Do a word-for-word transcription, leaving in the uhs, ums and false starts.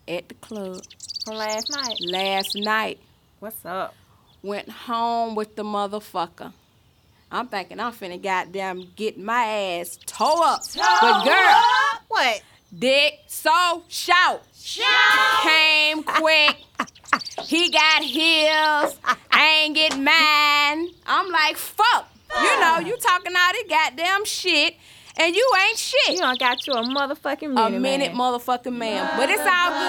at the club. From last night? Last night. What's up? Went home with the motherfucker. I'm thinking I'm finna goddamn get my ass toe up. Toe but girl, up? What? dick so shout. Shout. Came quick. He got heels. I ain't get mine. I'm like, fuck. You know, you talking all this goddamn shit, and you ain't shit. You done got you a motherfucking minute, A minute man. motherfucking man. But it's all good.